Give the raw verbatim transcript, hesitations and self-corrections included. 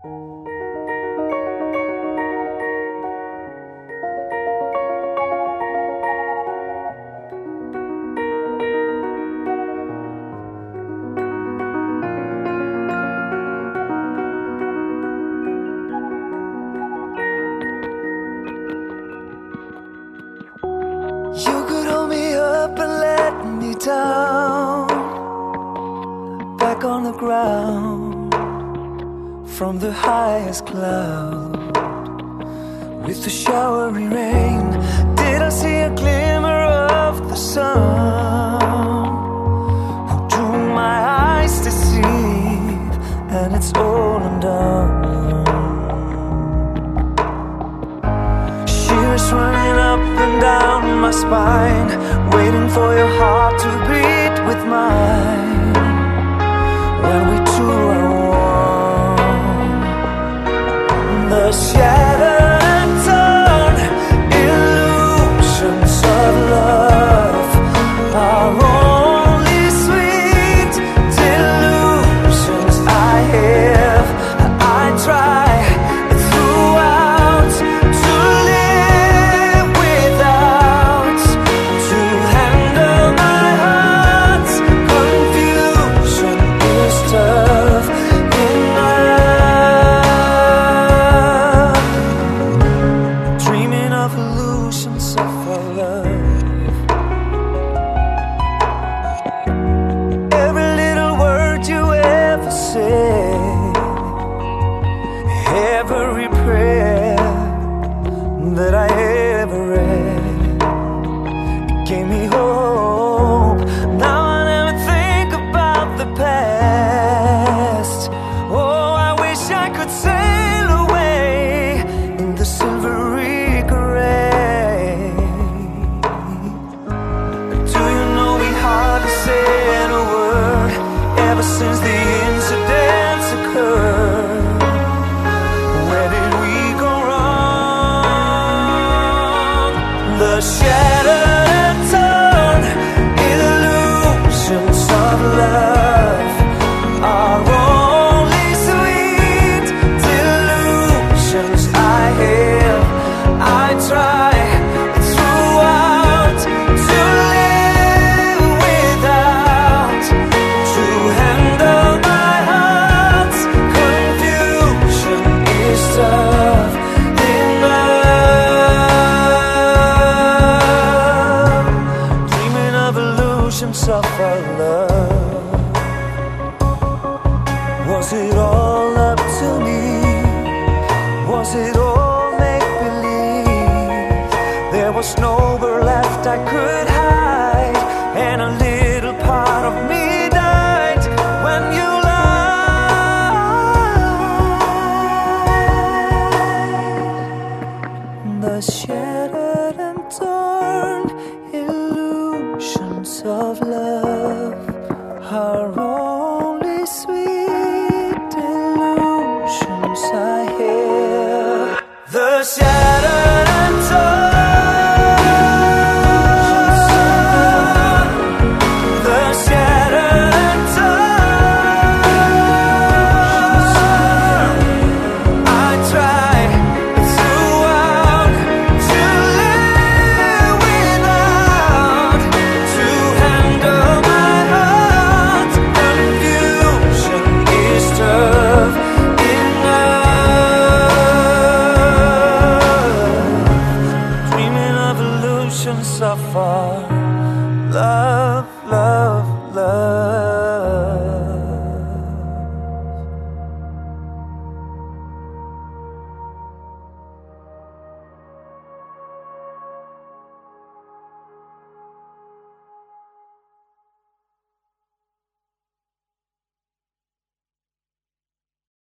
You could hold me up and let me down, back on the ground, from the highest cloud. With the showery rain, did I see a glimmer of the sun? Who do my eyes deceive, and it's all undone. Shivers running up and down my spine, waiting for your heart to beat with mine. When we two are one, the shattered and torn illusions of love are only sweet delusions I have. I try throughout to live without, to handle my heart's confusion is tough enough. Dreaming of illusions of our love. Every little word you ever said, every prayer that I ever read, it gave me hope. Now I never think about the past. Oh, I wish I could sail away in the silvery gray. Do you know we hardly said a word ever since the incidents occurred? Where did we go wrong? The shattered and torn illusions of love are only sweet delusions I have. I try throughout to live without, to handle my heart's confusion is tough enough. Dreaming of illusions of our love. Was it all up to me? Was it all make-believe? There was nowhere left I could hide, and a little part of me died when you lied. The shattered and torn illusions of love are only sweet delusions I have. The shattered and torn, the shattered and torn. I try throughout to live without, to handle my heart's confusion is tough enough. Dreaming of illusions of our love, love, love.